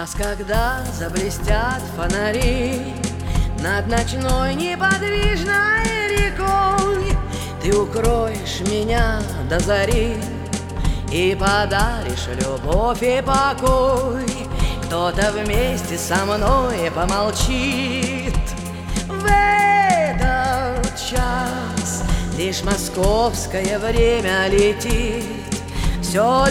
час, когда заблестят фонари над ночной неподвижной рекой, ты укроешь меня до зари и подаришь любовь и покой. Кто-то вместе со мной помолчит в этот час. Лишь московское время летит, все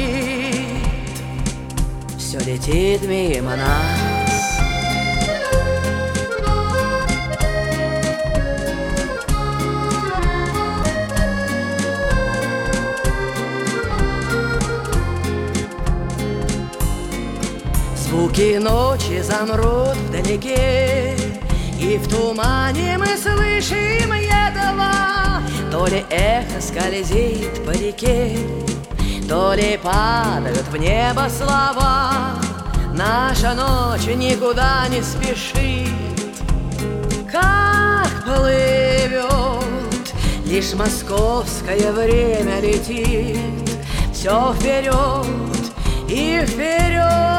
летит мимо нас. Звуки ночи замрут вдалеке, и в тумане мы слышим едва. То ли эхо скользит по реке, то ли падают в небо слова. Наша ночь никуда не спешит, как плывет. Лишь московское время летит, все вперед и вперед.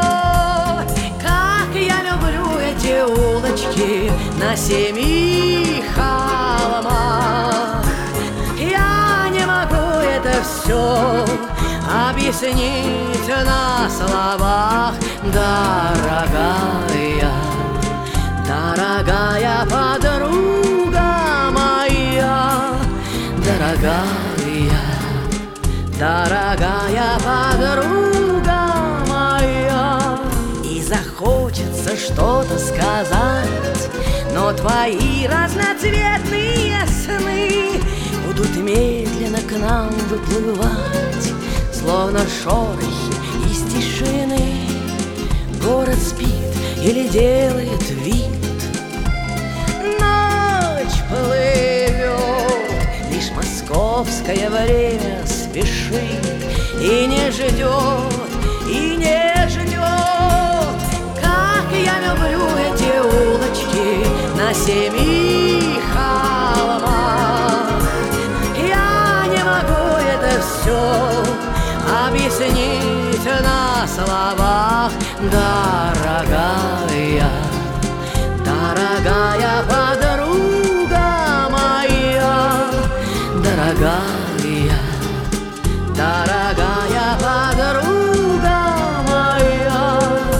Как я люблю эти улочки на 7 холмах. Я не могу это все объяснить на словах. Дорогая, дорогая подруга моя, дорогая, дорогая подруга моя. И захочется что-то сказать, но твои разноцветные сны будут медленно к нам выплывать, словно шорохи из тишины. Город спит или делает вид, ночь плывет, лишь московское время спешит и не ждет, и не ждет. Как я люблю эти улочки на 7 холмах. Я не могу это все объяснить на словах. Дорогая, дорогая подруга моя, дорогая, дорогая подруга моя.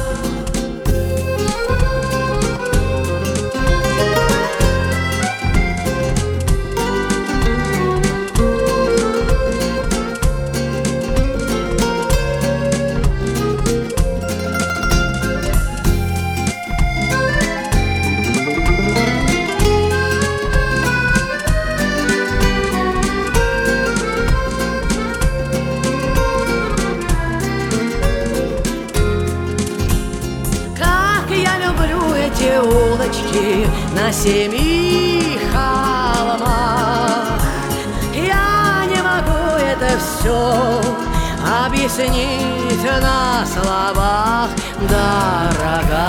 Улочки на 7 холмах. Я не могу это все объяснить на словах. Дорогая,